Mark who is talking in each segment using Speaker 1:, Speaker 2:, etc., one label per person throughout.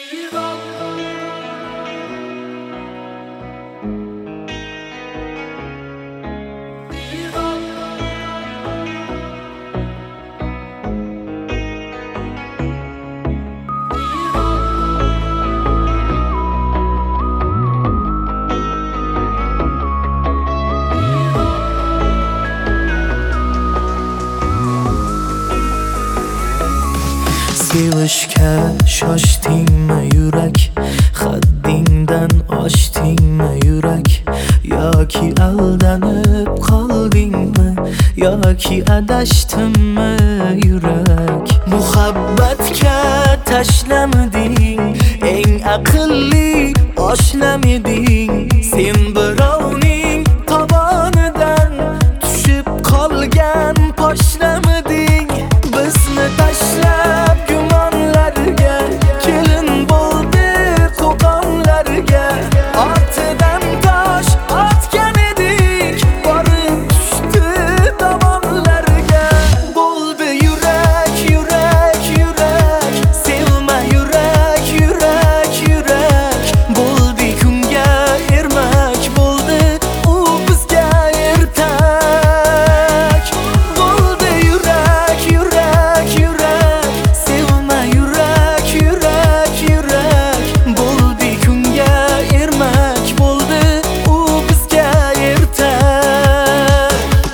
Speaker 1: Sevishga shoshdingmi yurak, haddingdan oshdingmi yurak, yoki aldanib qoldingmi, yoki adashdimmi yurak. Muhabbatga tashlamiding, eng aqlli oshnamiding, sen birovning tovonidan tushib qolgan poshnamiding. Bizni tashlab gumonlarga, kelin bo'ldi qo'qonlarga, ortidan tosh otgan edik, borib tushdi dovonlarga. Bo'ldi yurak, yurak, yurak, sevma yurak, yurak, yurak. Bo'ldi kunga ermak, bo'ldi u bizga ertak. Bo'ldi yurak, yurak, yurak, sevma yurak, yurak, yurak. Bo'ldi kunga ermak, bo'ldi u bizga ertak.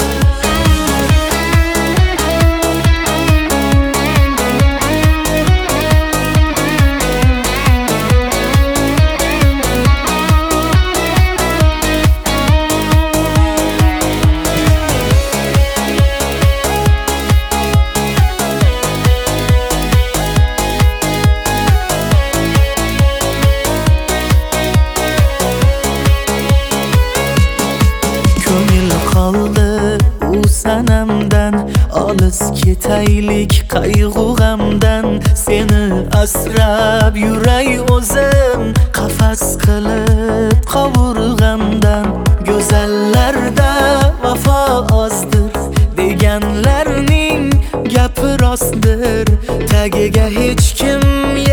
Speaker 1: Ko'ngil qoldi u sanamdan, olis ketaylik qayg'u g'amdan. Seni asrab yuray o'zim, qafas qilib qovurg'amdan. Go'zallarda vafo ozdir, deganlarning gapi rostdir. Tagiga hech kim